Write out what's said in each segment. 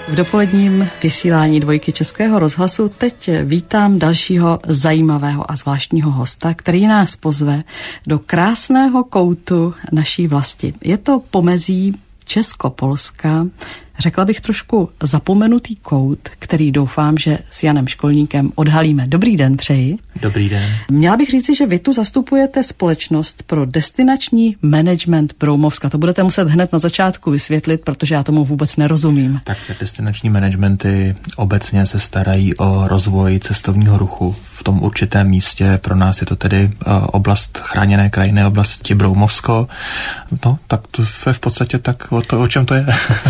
V dopoledním vysílání Dvojky Českého rozhlasu teď vítám dalšího zajímavého a zvláštního hosta, který nás pozve do krásného koutu naší vlasti. Je to pomezí Česko-Polska, řekla bych trošku zapomenutý kout, který doufám, že s Janem Školníkem odhalíme. Dobrý den přeji. Dobrý den. Měla bych říci, že vy tu zastupujete společnost pro destinační management Broumovska. To budete muset hned na začátku vysvětlit, protože já tomu vůbec nerozumím. Tak destinační managementy obecně se starají o rozvoj cestovního ruchu v tom určitém místě. Pro nás je to tedy oblast chráněné krajinné oblasti Broumovsko. No, tak to je v podstatě tak o čem to je.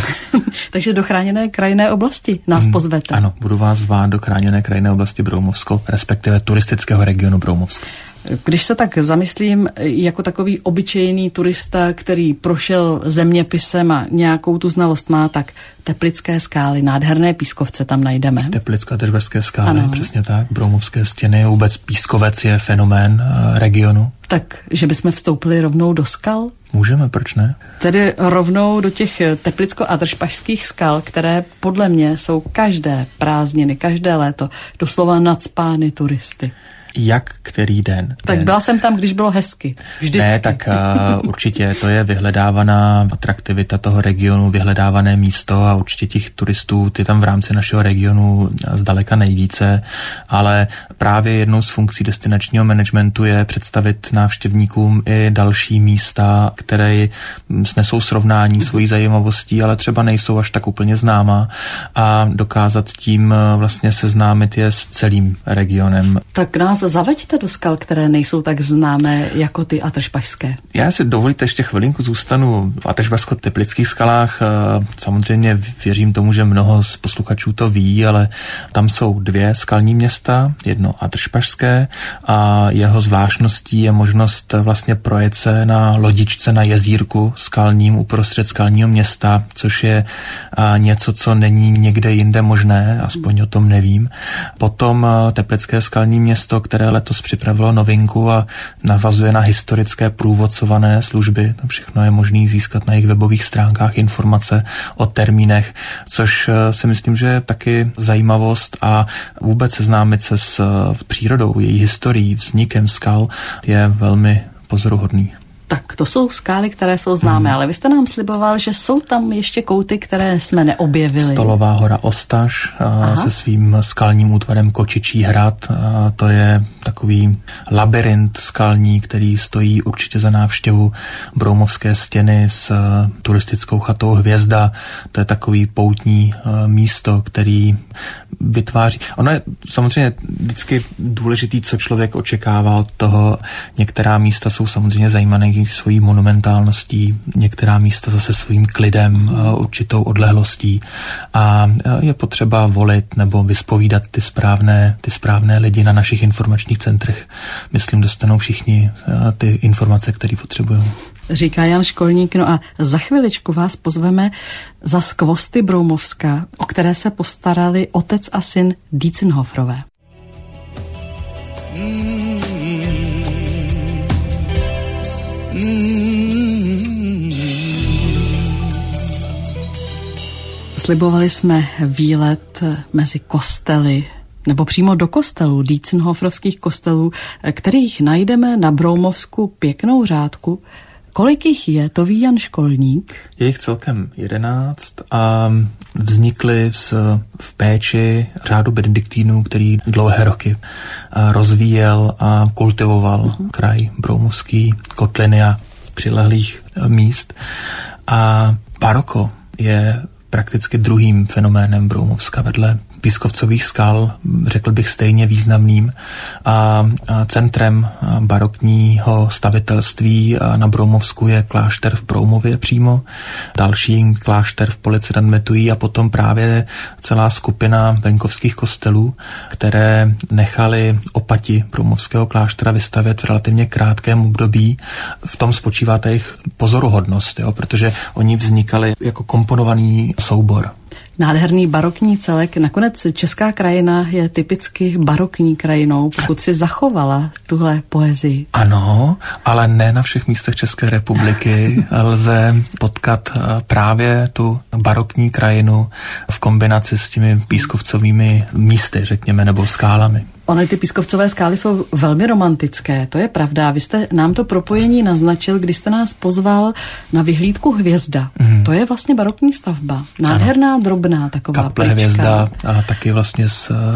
Takže do chráněné krajinné oblasti nás pozvete. Ano, budu vás zvát do chráněné krajinné oblasti Broumovsko, respektive turistického regionu Broumovsko. Když se tak zamyslím, jako takový obyčejný turista, který prošel zeměpisem a nějakou tu znalost má, tak Teplické skály, nádherné pískovce tam najdeme. Teplicko-Teplické skály, ano. Přesně tak. Broumovské stěny, vůbec pískovec je fenomén regionu. Tak, že bychom vstoupili rovnou do skal? Můžeme, proč ne? Tedy rovnou do těch teplicko-adršpašských skal, které podle mě jsou každé prázdniny, každé léto doslova nacpány turisty. Jak který den? Tak byla jsem tam, když bylo hezky. Vždycky. Ne, tak určitě to je vyhledávaná atraktivita toho regionu, vyhledávané místo a určitě těch turistů je tam v rámci našeho regionu zdaleka nejvíce, ale právě jednou z funkcí destinačního managementu je představit návštěvníkům i další místa, které snesou srovnání svojí zajímavostí, ale třeba nejsou až tak úplně známá a dokázat tím vlastně seznámit je s celým regionem. Tak nás zaveďte do skal, které nejsou tak známé jako ty adršpašské. Já si dovolíte ještě chvilinku zůstanu v adršpašsko-teplických skalách. Samozřejmě věřím tomu, že mnoho z posluchačů to ví, ale tam jsou dvě skalní města, jedno adršpašské a jeho zvláštností je možnost vlastně projet se na lodičce na jezírku skalním uprostřed skalního města, což je něco, co není někde jinde možné, aspoň o tom nevím. Potom Teplické skalní město, které letos připravilo novinku a navazuje na historické průvodcované služby. To všechno je možné získat na jejich webových stránkách informace o termínech, což si myslím, že je taky zajímavost a vůbec seznámit se s přírodou, její historií, vznikem skal je velmi pozoruhodný. Tak to jsou skály, které jsou známé, ale vy jste nám sliboval, že jsou tam ještě kouty, které jsme neobjevili. Stolová hora Ostaš se svým skalním útvarem Kočičí hrad. To je takový labyrint skalní, který stojí určitě za návštěvu. Broumovské stěny s turistickou chatou Hvězda. To je takový poutní místo, který vytváří. Ono je samozřejmě vždycky důležitý, co člověk očekává od toho. Některá místa jsou samozřejmě zajímavé svojí monumentálností, některá místa zase svým klidem, určitou odlehlostí a je potřeba volit nebo vyspovídat ty správné lidi na našich informačních centrech. Myslím, dostanou všichni ty informace, které potřebují. Říká Jan Školník, no a za chviličku vás pozveme za skvosty Broumovska, o které se postarali otec a syn Dietzenhoferové. Slibovali jsme výlet mezi kostely, nebo přímo do kostelů, Dietzenhoferovských kostelů, kterých najdeme na Broumovsku pěknou řádku. Kolik jich je, to ví Jan Školník? Je jich celkem 11 a vznikly v péči řádu benediktínů, který dlouhé roky rozvíjel a kultivoval kraj Broumovský, kotliny a přilehlých míst. A baroko je prakticky druhým fenoménem Broumovska vedle pískovcových skal, řekl bych stejně významným a centrem barokního stavitelství na Broumovsku je klášter v Broumově přímo, další klášter v Polici nad Metují a potom právě celá skupina venkovských kostelů, které nechali opati Broumovského kláštera vystavět v relativně krátkém období. V tom spočívá ta jejich pozoruhodnost, protože oni vznikali jako komponovaný soubor. Nádherný barokní celek. Nakonec česká krajina je typicky barokní krajinou, pokud si zachovala tuhle poezii. Ano, ale ne na všech místech České republiky lze potkat právě tu barokní krajinu v kombinaci s těmi pískovcovými místy, řekněme, nebo skálami. Ony ty pískovcové skály jsou velmi romantické, to je pravda. Vy jste nám to propojení naznačil, když jste nás pozval na vyhlídku Hvězda. To je vlastně barokní stavba. Nádherná, drobná taková kaple plička. Hvězda a taky vlastně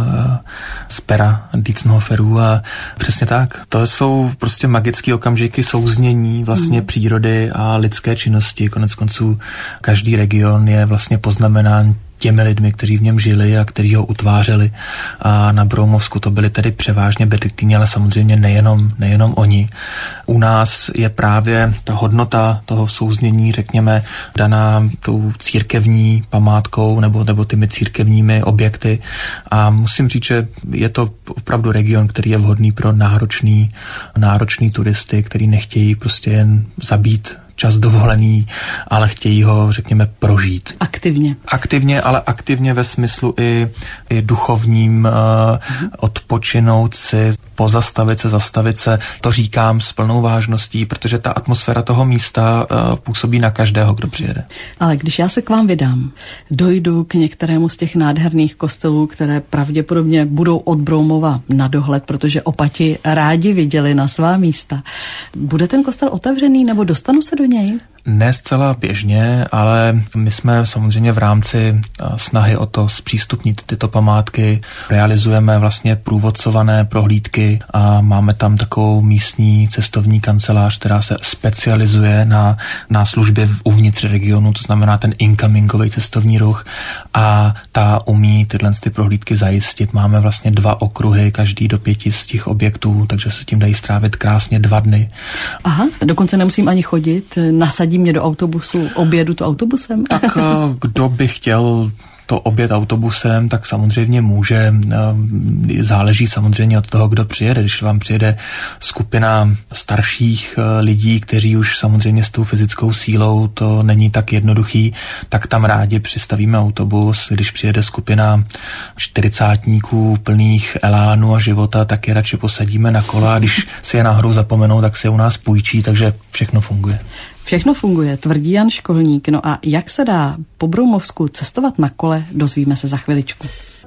z pera Dietzenhoferů a přesně tak. To jsou prostě magické okamžiky souznění vlastně přírody a lidské činnosti. Konec konců každý region je vlastně poznamenán těmi lidmi, kteří v něm žili a kteří ho utvářeli. A na Broumovsku to byli tedy převážně benediktini, ale samozřejmě nejenom oni. U nás je právě ta hodnota toho souznění, řekněme, daná tou církevní památkou nebo těmi církevními objekty. A musím říct, že je to opravdu region, který je vhodný pro náročný turisty, který nechtějí prostě jen zabít čas dovolený, ale chtějí ho, řekněme, prožít. Aktivně, ale aktivně ve smyslu i duchovním, odpočinout si, pozastavit se, zastavit se. To říkám s plnou vážností, protože ta atmosféra toho místa působí na každého, kdo přijede. Ale když já se k vám vydám, dojdu k některému z těch nádherných kostelů, které pravděpodobně budou od Broumova na dohled, protože opati rádi viděli na svá místa. Bude ten kostel otevřený nebo dostanu se do něj? Ne zcela běžně, ale my jsme samozřejmě v rámci snahy o to zpřístupnit tyto památky, realizujeme vlastně průvodcované prohlídky a máme tam takovou místní cestovní kancelář, která se specializuje na službě uvnitř regionu, to znamená ten incomingový cestovní ruch a ta umí tyhle prohlídky zajistit. Máme vlastně 2 okruhy, každý do 5 z těch objektů, takže se tím dají strávit krásně 2 dny. Aha, dokonce nemusím ani chodit, nasadí mě do autobusu, objedu to autobusem? Tak kdo by chtěl to oběd autobusem, tak samozřejmě může. Záleží samozřejmě od toho, kdo přijede. Když vám přijede skupina starších lidí, kteří už samozřejmě s tou fyzickou sílou to není tak jednoduchý, tak tam rádi přistavíme autobus. Když přijede skupina 40tníků plných elánu a života, tak je radši posadíme na kola a když si je náhodou zapomenou, tak si je u nás půjčí, takže všechno funguje. Všechno funguje, tvrdí Jan Školník. No a jak se dá po Broumovsku cestovat na kole, dozvíme se za chviličku.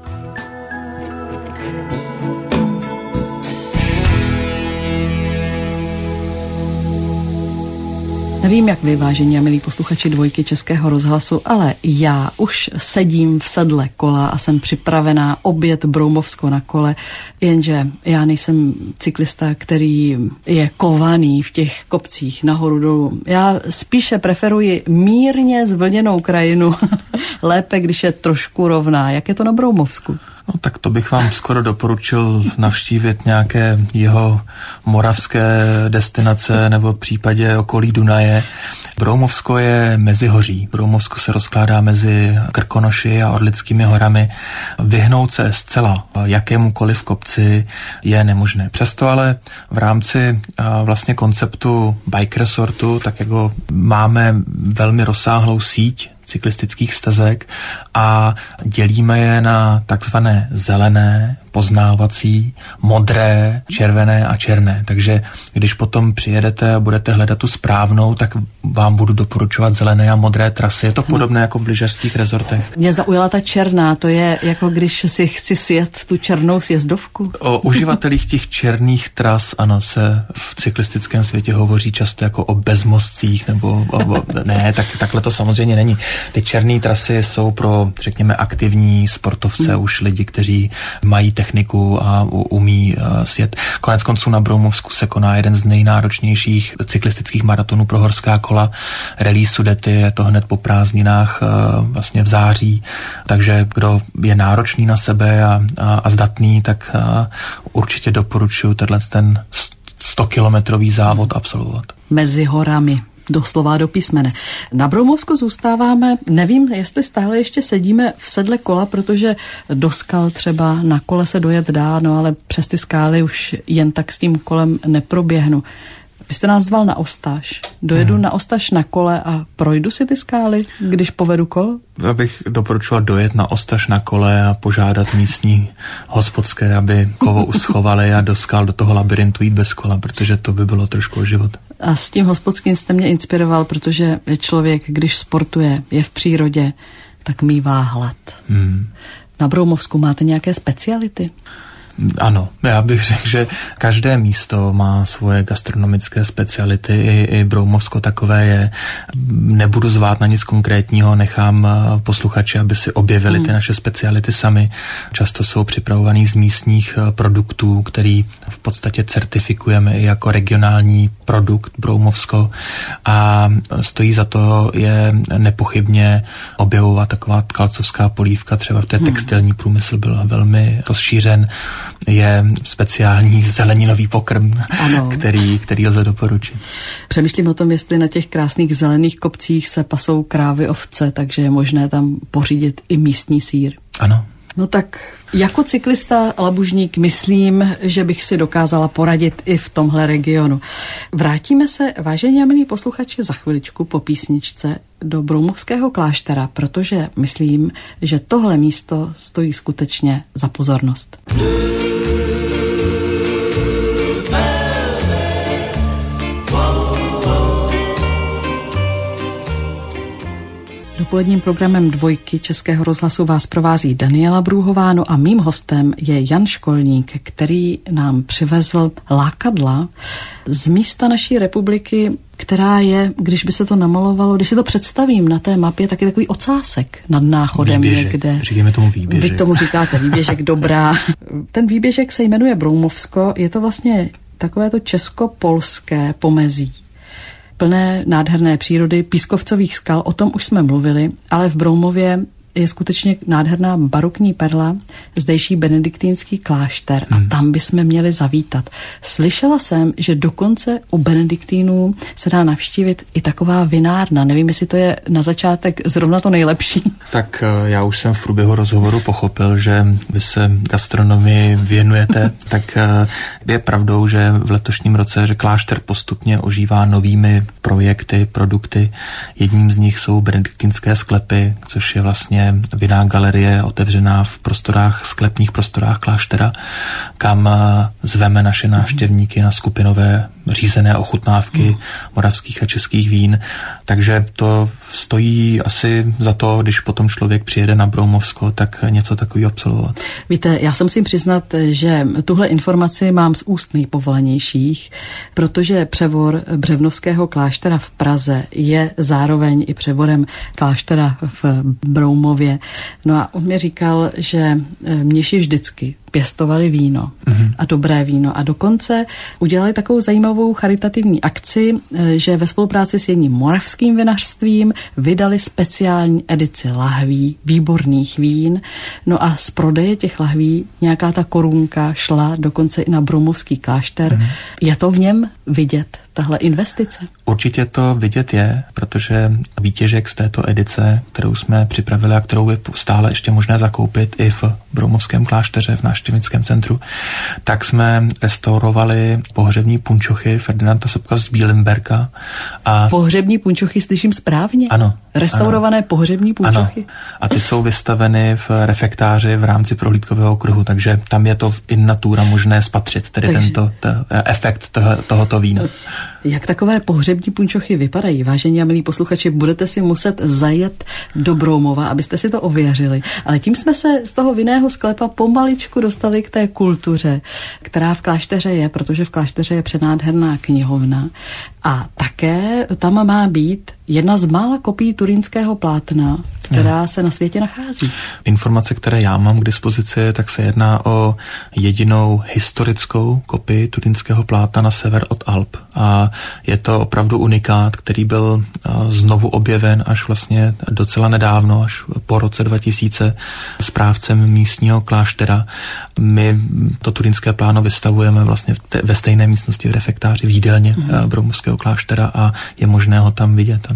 Nevím, jak vy, vážení a milí posluchači Dvojky Českého rozhlasu, ale já už sedím v sedle kola a jsem připravená objet Broumovsko na kole, jenže já nejsem cyklista, který je kovaný v těch kopcích nahoru dolů. Já spíše preferuji mírně zvlněnou krajinu, lépe, když je trošku rovná. Jak je to na Broumovsku? No tak to bych vám skoro doporučil navštívit nějaké jeho moravské destinace nebo v případě okolí Dunaje. Broumovsko je mezihoří. Broumovsko se rozkládá mezi Krkonoši a Orlickými horami. Vyhnout se zcela jakémukoliv kopci je nemožné. Přesto ale v rámci vlastně konceptu bike resortu, tak jako máme velmi rozsáhlou síť cyklistických stezek a dělíme je na takzvané zelené, poznávací, modré, červené a černé. Takže když potom přijedete a budete hledat tu správnou, tak vám budu doporučovat zelené a modré trasy. Je to podobné jako v lyžařských rezortech. Mě zaujala ta černá, to je jako když si chci sjet tu černou sjezdovku. O uživatelích těch černých tras, ano, se v cyklistickém světě hovoří často jako o bezmostcích, nebo ne, takhle to samozřejmě není. Ty černé trasy jsou pro, řekněme, aktivní sportovce, už lidi, kteří mají techniku a umí sjet. Konec konců na Broumovsku se koná jeden z nejnáročnějších cyklistických maratonů pro horská kola. Rallye Sudety, je to hned po prázdninách vlastně v září. Takže kdo je náročný na sebe a zdatný, tak určitě doporučuji ten 100-kilometrový závod absolvovat. Mezi horami. Doslova do písmene. Na Broumovsku zůstáváme, nevím, jestli stále ještě sedíme v sedle kola, protože do skal třeba na kole se dojet dá, no ale přes ty skály už jen tak s tím kolem neproběhnu. Vy jste nás zval na Ostaš. Dojedu na Ostaš na kole a projdu si ty skály, když povedu kolo? Já bych doporučoval dojet na Ostaš na kole a požádat místní hospodské, aby kovo uschovali a do skál do toho labirintu jít bez kola, protože to by bylo trošku o život. A s tím hospodským jste mě inspiroval, protože člověk, když sportuje, je v přírodě, tak mívá hlad. Na Broumovsku máte nějaké speciality? Ano, já bych řekl, že každé místo má svoje gastronomické speciality, i Broumovsko takové je. Nebudu zvát na nic konkrétního, nechám posluchače, aby si objevili ty naše speciality sami. Často jsou připravovaný z místních produktů, který v podstatě certifikujeme i jako regionální produkt Broumovsko a stojí za to je nepochybně objevovat taková tkalcovská polívka, třeba v té textilní průmysl byla velmi rozšířen. Je speciální zeleninový pokrm, který lze doporučit. Přemýšlím o tom, jestli na těch krásných zelených kopcích se pasou krávy, ovce, takže je možné tam pořídit i místní sýr. Ano. No tak jako cyklista labužník myslím, že bych si dokázala poradit i v tomhle regionu. Vrátíme se, vážení a milí posluchači, za chviličku po písničce do Broumovského kláštera, protože myslím, že tohle místo stojí skutečně za pozornost. Dopoledním programem Dvojky Českého rozhlasu vás provází Daniela Brůhová, no a mým hostem je Jan Školník, který nám přivezl lákadla z místa naší republiky, která je, když by se to namalovalo, když si to představím na té mapě, tak je takový ocásek nad Náchodem výběžek. Někde. Říkáme tomu výběžek. Vy tomu říkáte výběžek, dobrá. Ten výběžek se jmenuje Broumovsko, je to vlastně takové to česko-polské pomezí. Plné nádherné přírody, pískovcových skal, o tom už jsme mluvili, ale v Broumově je skutečně nádherná barokní perla, zdejší benediktínský klášter a tam bychom měli zavítat. Slyšela jsem, že dokonce u benediktínů se dá navštívit i taková vinárna. Nevím, jestli to je na začátek zrovna to nejlepší. Tak já už jsem v průběhu rozhovoru pochopil, že vy se gastronomii věnujete, tak je pravdou, že v letošním roce, že klášter postupně ožívá novými projekty, produkty. Jedním z nich jsou benediktínské sklepy, což je vlastně vinná galerie otevřená v prostorách, sklepních prostorách kláštera, kam zveme naše návštěvníky na skupinové řízené ochutnávky moravských a českých vín. Takže to stojí asi za to, když potom člověk přijede na Broumovsko, tak něco takového absolvovat. Víte, já se musím přiznat, že tuhle informaci mám z úst nejpovolanějších, protože převor Břevnovského kláštera v Praze je zároveň i převorem kláštera v Broumově. No a on mi říkal, že mniši vždycky pěstovali víno a dobré víno a dokonce udělali takovou zajímavou charitativní akci, že ve spolupráci s jedním moravským vinařstvím vydali speciální edici lahví, výborných vín. No a z prodeje těch lahví nějaká ta korunka šla dokonce i na Broumovský klášter. Je to v něm vidět, tahle investice? Určitě to vidět je, protože výtěžek z této edice, kterou jsme připravili a kterou je stále ještě možné zakoupit i v Broumovském klášteře v návštěvnickém centru, tak jsme restaurovali pohřební punčochy Ferdinanda Sobka z Bílimberka. A pohřební punčochy slyším správně? Ano. Restaurované pohřební punčochy? Ano. A ty jsou vystaveny v refektáři v rámci prohlídkového kruhu, takže tam je to in natura možné spatřit, tedy tento efekt tohoto vína. Jak takové pohřební punčochy vypadají? Vážení a milí posluchači, budete si muset zajet do Broumova, abyste si to ověřili. Ale tím jsme se z toho vinného sklepa pomaličku dostali k té kultuře, která v klášteře je, protože v klášteře je přenádherná knihovna a také tam má být jedna z mála kopií turínského plátna, která se na světě nachází. Informace, které já mám k dispozici, tak se jedná o jedinou historickou kopii turínského plátna na sever od Alp. A je to opravdu unikát, který byl znovu objeven až vlastně docela nedávno, až po roce 2000 správcem místního kláštera. My to turínské plátno vystavujeme vlastně ve stejné místnosti v refektáři v jídelně Broumovského kláštera a je možné ho tam vidět, ano.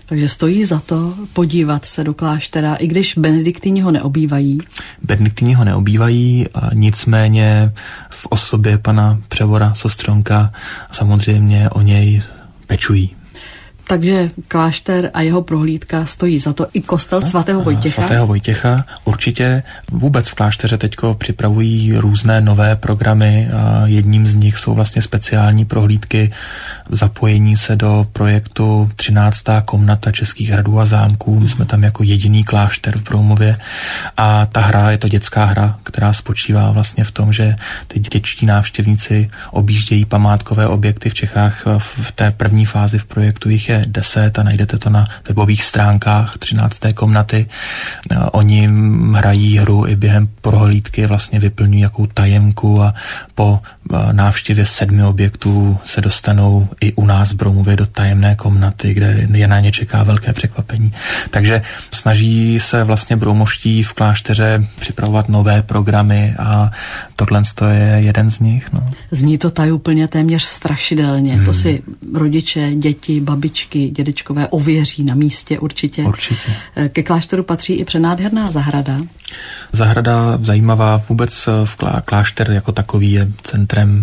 Takže stojí za to podívat se do kláštera, i když benediktíni ho neobývají. Benediktíni ho neobývají, nicméně v osobě pana převora Sostřonka samozřejmě o něj pečují. Takže klášter a jeho prohlídka stojí za to. I kostel svatého Vojtěcha? Svatého Vojtěcha určitě. Vůbec v klášteře teďko připravují různé nové programy. Jedním z nich jsou vlastně speciální prohlídky, zapojení se do projektu 13. komnata českých hradů a zámků. My jsme tam jako jediný klášter v Broumově a ta hra je to dětská hra, která spočívá vlastně v tom, že ty dětští návštěvníci objíždějí památkové objekty v Čechách. V té první fázi v projektu jich je 10 a najdete to na webových stránkách 13. komnaty. Oni hrají hru i během prohlídky, vlastně vyplňují jakou tajemku a po návštěvě 7 objektů se dostanou i u nás v Broumově do tajemné komnaty, kde je na ně čeká velké překvapení. Takže snaží se vlastně broumovští v klášteře připravovat nové programy a tohle je jeden z nich. No. Zní to tajuplně téměř strašidelně. To si rodiče, děti, babičky, dědečkové ověří na místě určitě. Určitě. Ke klášteru patří i přenádherná zahrada. Zahrada zajímavá, vůbec v klášter jako takový je centrem,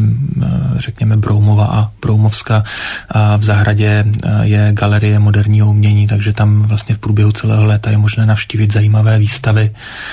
řekněme, Broumova a Broumovska. A v zahradě je galerie moderního umění, takže tam vlastně v průběhu celého léta je možné navštívit zajímavé výstavy.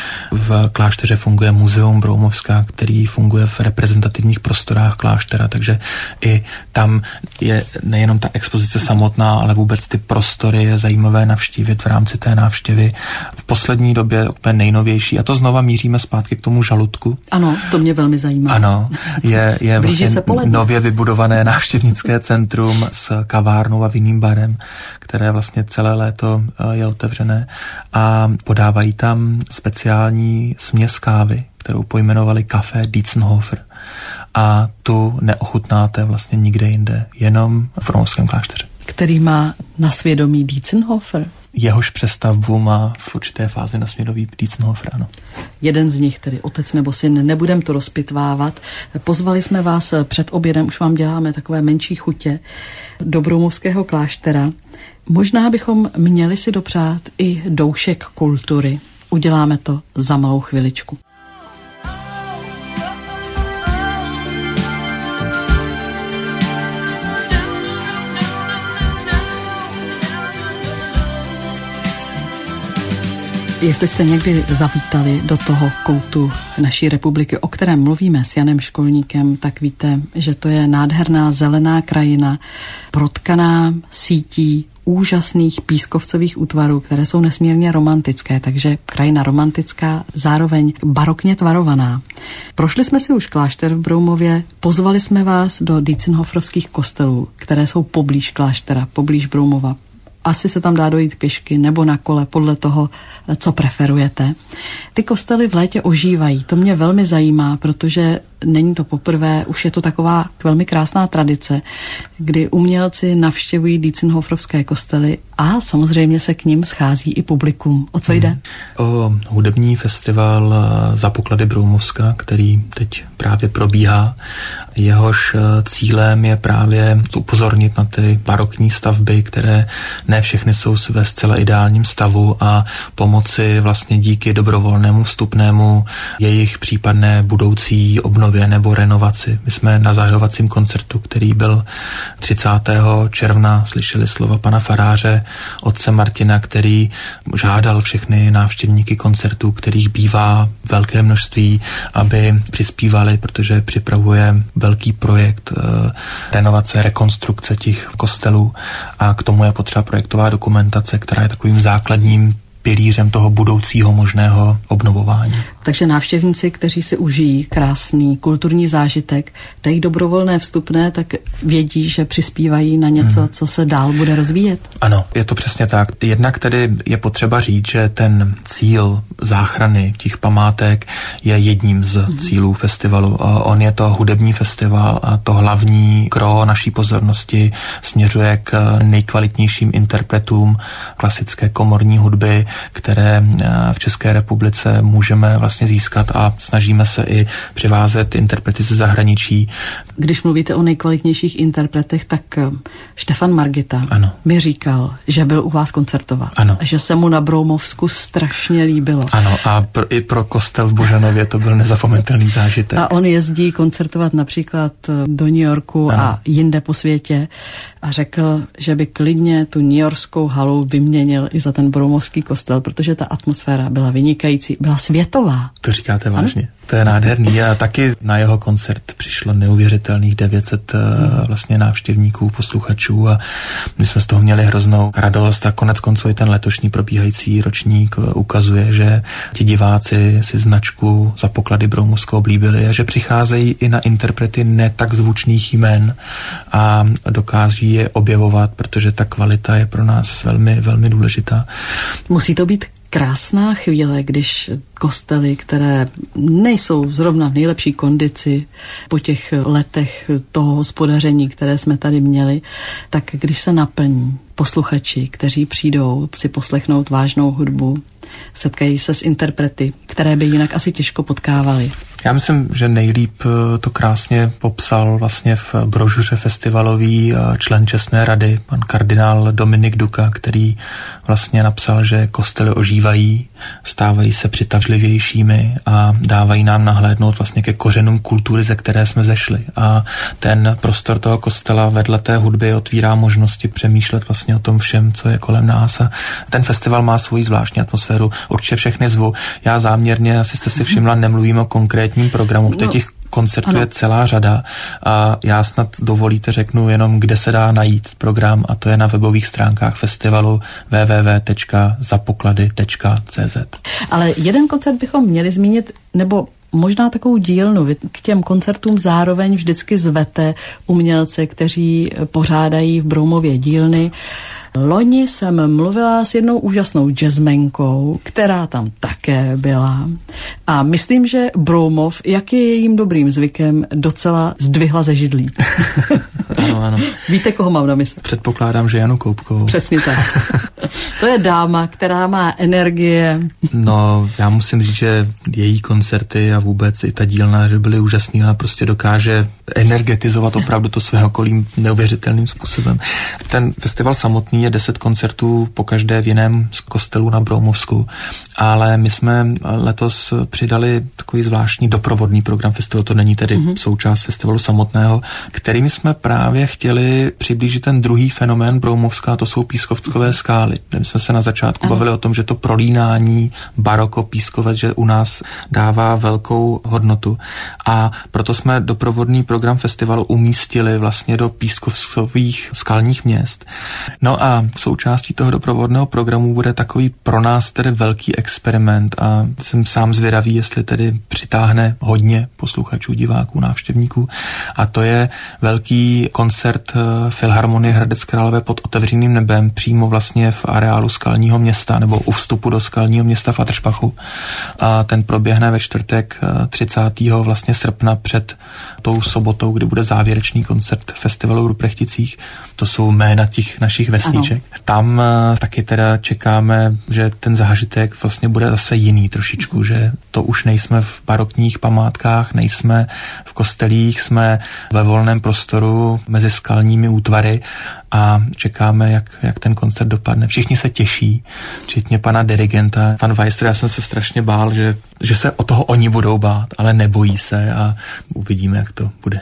V klášteře funguje muzeum Broumovska, který funguje v reprezentativních prostorách kláštera, takže i tam je nejenom ta expozice samotná, ale vůbec ty prostory je zajímavé navštívit v rámci té návštěvy. V poslední době úplně nejnovější, a to znova míříme zpátky k tomu žaludku. Ano, to mě velmi zajímá. Ano, je vlastně nově vybudované návštěvnické centrum s kavárnou a vinným barem, které vlastně celé léto je otevřené a podávají tam speciální směs kávy, kterou pojmenovali Café Dietzenhofer. A tu neochutnáte vlastně nikde jinde, jenom v Broumovském klášteře. Který má na svědomí Dietzenhofer? Jehož přestavbu má v určité fázi na svědomí Dietzenhofer, ano. Jeden z nich, tedy otec nebo syn, nebudem to rozpitvávat. Pozvali jsme vás před obědem, už vám děláme takové menší chutě, do Broumovského kláštera. Možná bychom měli si dopřát i doušek kultury. Uděláme to za malou chviličku. Jestli jste někdy zavítali do toho koutu naší republiky, o kterém mluvíme s Janem Školníkem, tak víte, že to je nádherná zelená krajina, protkaná sítí úžasných pískovcových útvarů, které jsou nesmírně romantické, takže krajina romantická, zároveň barokně tvarovaná. Prošli jsme si už klášter v Broumově, pozvali jsme vás do Dietzenhoferovských kostelů, které jsou poblíž kláštera, poblíž Broumova. Asi se tam dá dojít pěšky nebo na kole, podle toho, co preferujete. Ty kostely v létě ožívají. To mě velmi zajímá, protože není to poprvé, už je to taková velmi krásná tradice, kdy umělci navštěvují Dietzenhoferovské kostely a samozřejmě se k nim schází i publikum. O co jde? O hudební festival Za poklady Broumovska, který teď právě probíhá. Jehož cílem je právě upozornit na ty barokní stavby, které ne všechny jsou ve zcela ideálním stavu a pomoci vlastně díky dobrovolnému vstupnému jejich případné budoucí obnově nebo renovaci. My jsme na zahajovacím koncertu, který byl 30. června, slyšeli slova pana faráře, otce Martina, který žádal všechny návštěvníky koncertů, kterých bývá velké množství, aby přispívali, protože připravuje velký projekt renovace, rekonstrukce těch kostelů a k tomu je potřeba projektová dokumentace, která je takovým základním pilířem toho budoucího možného obnovování. Takže návštěvníci, kteří si užijí krásný kulturní zážitek, dají dobrovolné vstupné, tak vědí, že přispívají na něco, co se dál bude rozvíjet. Ano, je to přesně tak. Jednak tedy je potřeba říct, že ten cíl záchrany těch památek je jedním z cílů festivalu. On je to hudební festival a to hlavní gro naší pozornosti směřuje k nejkvalitnějším interpretům klasické komorní hudby které v České republice můžeme vlastně získat a snažíme se i přivázet interprety ze zahraničí. Když mluvíte o nejkvalitnějších interpretech, tak Štefan Margita mi říkal, že byl u vás koncertovat. Ano. Že se mu na Broumovsku strašně líbilo. Ano, a i pro kostel v Božanově to byl nezapomenutelný zážitek. A on jezdí koncertovat například do New Yorku a jinde po světě a řekl, že by klidně tu newyorskou halu vyměnil i za ten broumovský kostel, protože ta atmosféra byla vynikající, byla světová. To říkáte vážně. To je nádherný a taky na jeho koncert přišlo neuvěřitelných 900 vlastně návštěvníků, posluchačů a my jsme z toho měli hroznou radost a konec konců i ten letošní probíhající ročník ukazuje, že ti diváci si značku Za poklady Broumovska oblíbili a že přicházejí i na interprety ne tak zvučných jmen a dokáží je objevovat, protože ta kvalita je pro nás velmi, velmi důležitá. Musí to být krásná chvíle, když kostely, které nejsou zrovna v nejlepší kondici po těch letech toho hospodaření, které jsme tady měli, tak když se naplní posluchači, kteří přijdou si poslechnout vážnou hudbu, setkají se s interprety, které by jinak asi těžko potkávali. Já myslím, že nejlíp to krásně popsal vlastně v brožuře festivalový člen Čestné rady, pan kardinál Dominik Duka, který vlastně napsal, že kostely ožívají, stávají se přitažlivějšími a dávají nám nahlédnout vlastně ke kořenům kultury, ze které jsme zešli. A ten prostor toho kostela vedle té hudby otvírá možnosti přemýšlet vlastně o tom všem, co je kolem nás. A ten festival má svoji zvláštní atmosféru. Určitě všechny zvu. Já záměrně, asi jste si všimla, nemluvím o konkrétním programu, protože těch koncertů je celá řada a já snad dovolíte řeknu jenom, kde se dá najít program a to je na webových stránkách festivalu www.zapoklady.cz. Ale jeden koncert bychom měli zmínit, nebo možná takovou dílnu. Vy k těm koncertům zároveň vždycky zvete umělce, kteří pořádají v Broumově dílny. Loni jsem mluvila s jednou úžasnou jazzmenkou, která tam také byla. A myslím, že Broumov, jak je jejím dobrým zvykem, docela zdvihla ze židlí. Ano. Víte, koho mám na mysli? Předpokládám, že Janu Koupkovou. Přesně tak. To je dáma, která má energie. No, já musím říct, že její koncerty a vůbec i ta dílna, že byly úžasný, ona prostě dokáže energetizovat opravdu to své okolí neuvěřitelným způsobem. Ten festival samotný je 10 koncertů pokaždé v jiném z kostelů na Broumovsku, ale my jsme letos přidali takový zvláštní doprovodný program festivalu, to není tedy součást festivalu samotného, kterým jsme právě chtěli přiblížit ten druhý fenomén Broumovska, to jsou pískovcové skály. My jsme se na začátku bavili o tom, že to prolínání baroko pískovec, že u nás dává velkou hodnotu a proto jsme doprovodný program festivalu umístili vlastně do pískovcových skalních měst. No a součástí toho doprovodného programu bude takový pro nás tedy velký experiment a jsem sám zvědavý, jestli tedy přitáhne hodně posluchačů, diváků, návštěvníků a to je velký koncert Filharmonie Hradec Králové pod otevřeným nebem přímo vlastně v areálu Skalního města nebo u vstupu do Skalního města v Atržbachu a ten proběhne ve čtvrtek 30. vlastně srpna před tou sobotou, kdy bude závěrečný koncert festivalu v Ruprechticích. To jsou jména těch našich vesniček. Ano. Tam taky teda čekáme, že ten zážitek vlastně bude zase jiný trošičku, že to už nejsme v barokních památkách, nejsme v kostelích, jsme ve volném prostoru mezi skalními útvary a čekáme, jak ten koncert dopadne. Všichni se těší, včetně pana dirigenta. Pan Weister, já jsem se strašně bál, že se o toho oni budou bát, ale nebojí se a uvidíme, jak to bude.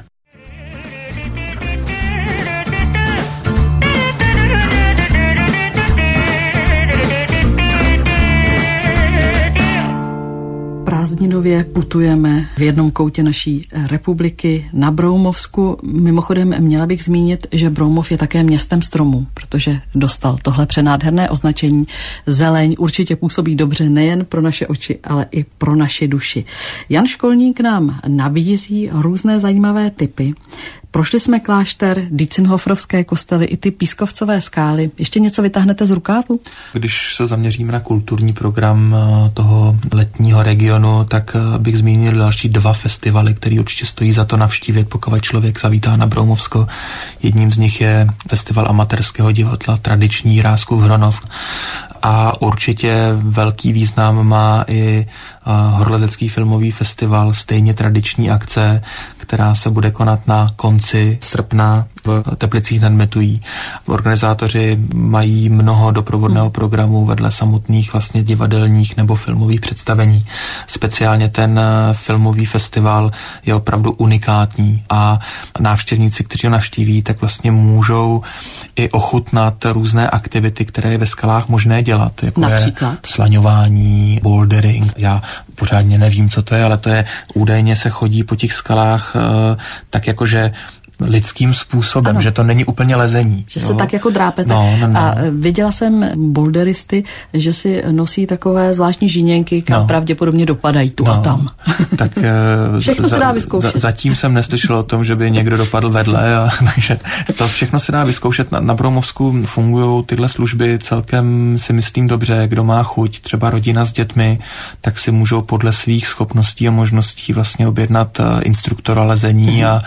Prázdninově putujeme v jednom koutě naší republiky na Broumovsku. Mimochodem měla bych zmínit, že Broumov je také městem stromů, protože dostal tohle přenádherné označení. Zeleň určitě působí dobře nejen pro naše oči, ale i pro naši duši. Jan Školník nám nabízí různé zajímavé tipy. Prošli jsme klášter, Dietzenhoferovské kostely i ty pískovcové skály. Ještě něco vytáhnete z rukávu? Když se zaměříme na kulturní program toho letního regionu, tak bych zmínil další 2 festivaly, které určitě stojí za to navštívit, pokud člověk zavítá na Broumovsko. Jedním z nich je festival amatérského divadla Tradiční Jiráskův Hronov. A určitě velký význam má i Horolezecký filmový festival, stejně tradiční akce, která se bude konat na konci srpna v Teplicích nad Metují. Organizátoři mají mnoho doprovodného programu vedle samotných vlastně divadelních nebo filmových představení. Speciálně ten filmový festival je opravdu unikátní a návštěvníci, kteří ho navštíví, tak vlastně můžou i ochutnat různé aktivity, které je ve skalách možné dělat, jako například je slaňování, bouldering. Já pořádně nevím, co to je, ale to je údajně se chodí po těch skalách tak jakože lidským způsobem, ano. Že to není úplně lezení. Že se tak jako drápete. No. A viděla jsem boulderisty, že si nosí takové zvláštní žíněnky, kam pravděpodobně dopadají tu a tam. Tak všechno se dá vyzkoušet. Zatím jsem neslyšel o tom, že by někdo dopadl vedle, takže to všechno se dá vyzkoušet. Na Broumovsku fungují tyhle služby celkem, si myslím, dobře. Kdo má chuť, třeba rodina s dětmi, tak si můžou podle svých schopností a možností vlastně objednat instruktora lezení a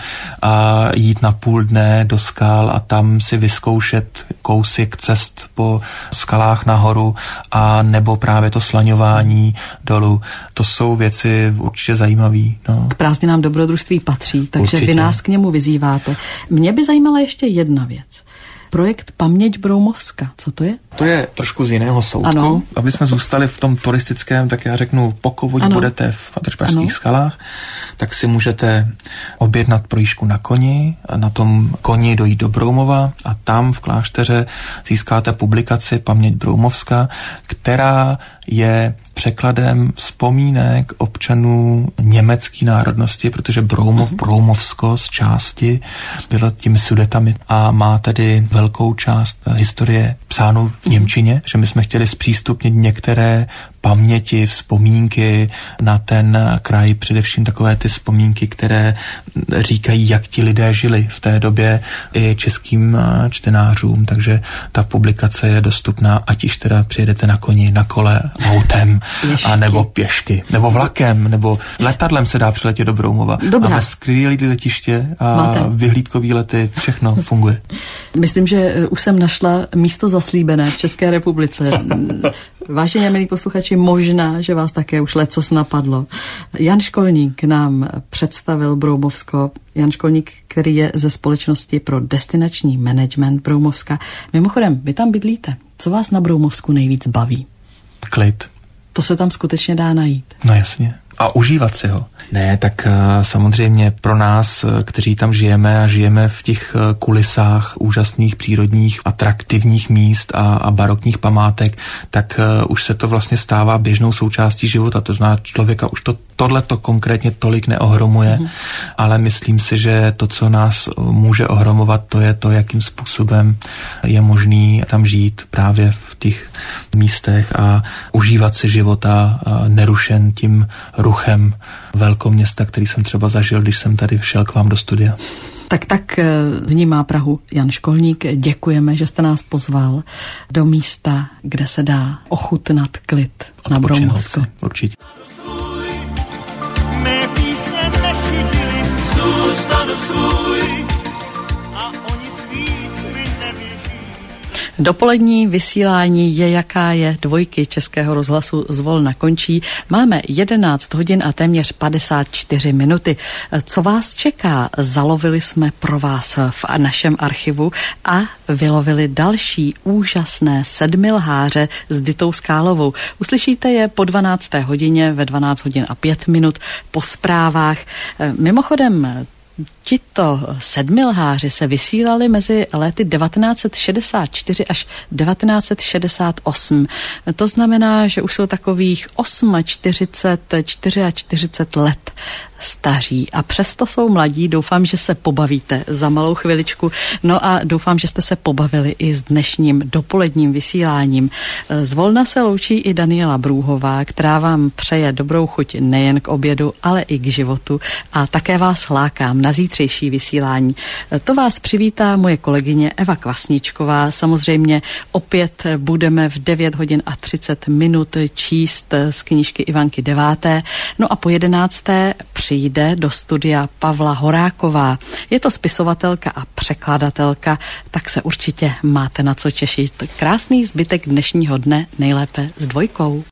jít na půl dne do skal a tam si vyzkoušet kousek cest po skalách nahoru a nebo právě to slaňování dolů. To jsou věci určitě zajímavé. No. K prázdninám dobrodružství patří, takže určitě. Vy nás k němu vyzýváte. Mě by zajímala ještě jedna věc. Projekt Paměť Broumovska. Co to je? To je trošku z jiného soudku. Ano. Aby jsme zůstali v tom turistickém, tak já řeknu, pokud budete v Atržpašských skalách, tak si můžete objednat projížďku na koni a na tom koni dojít do Broumova a tam v klášteře získáte publikaci Paměť Broumovska, která je překladem vzpomínek občanů německé národnosti, protože Broumov, Broumovsko z části bylo těmi Sudetami a má tedy velkou část historie psánu v němčině, že my jsme chtěli zpřístupnit některé paměti, vzpomínky na ten kraj, především takové ty vzpomínky, které říkají, jak ti lidé žili v té době i českým čtenářům, takže ta publikace je dostupná, ať již teda přijedete na koni, na kole, autem, a nebo pěšky, nebo vlakem, nebo letadlem se dá přiletět do Broumova. Dobrá. Máme skvělé letiště a vyhlídkové lety, všechno funguje. Myslím, že už jsem našla místo zaslíbené v České republice. Vážení milí posluchači, možná, že vás také už lecos napadlo. Jan Školník nám představil Broumovsko. Jan Školník, který je ze společnosti pro destinační management Broumovska. Mimochodem, vy tam bydlíte. Co vás na Broumovsku nejvíc baví? Klid. To se tam skutečně dá najít. No jasně. A užívat si ho. Ne, tak samozřejmě pro nás, kteří tam žijeme a žijeme v těch kulisách úžasných přírodních, atraktivních míst a barokních památek, tak už se to vlastně stává běžnou součástí života. To znamená, člověka už tohleto konkrétně tolik neohromuje, ale myslím si, že to, co nás může ohromovat, to je to, jakým způsobem je možný tam žít právě v těch místech a užívat si života nerušen tím ruchem velkoměsta, který jsem třeba zažil, když jsem tady šel k vám do studia. Tak vnímá Prahu Jan Školník. Děkujeme, že jste nás pozval do místa, kde se dá ochutnat klid na Broumovsku. Určitě. Mé písně nešidili, zůstanu svůj a o nic víc mi nevěří. Dopolední vysílání je jaká je, dvojky Českého rozhlasu zvolna končí. Máme 11 hodin a téměř 54 minuty. Co vás čeká? Zalovili jsme pro vás v našem archivu a vylovili další úžasné sedmilháře s Ditou Skálovou. Uslyšíte je po 12. hodině ve 12 hodin a 5 minut po zprávách. Mimochodem, tito sedmilháři se vysílali mezi lety 1964 až 1968. To znamená, že už jsou takových 44 let staří a přesto jsou mladí. Doufám, že se pobavíte za malou chviličku. No a doufám, že jste se pobavili i s dnešním dopoledním vysíláním. Zvolna se loučí i Daniela Brůhová, která vám přeje dobrou chuť nejen k obědu, ale i k životu a také vás lákám na zítřejší vysílání. To vás přivítá moje kolegyně Eva Kvasničková. Samozřejmě opět budeme v 9 hodin a 30 minut číst z knížky Ivanky 9. No a po 11. přijde do studia Pavla Horáková. Je to spisovatelka a překladatelka, tak se určitě máte na co těšit. Krásný zbytek dnešního dne, nejlépe s Dvojkou.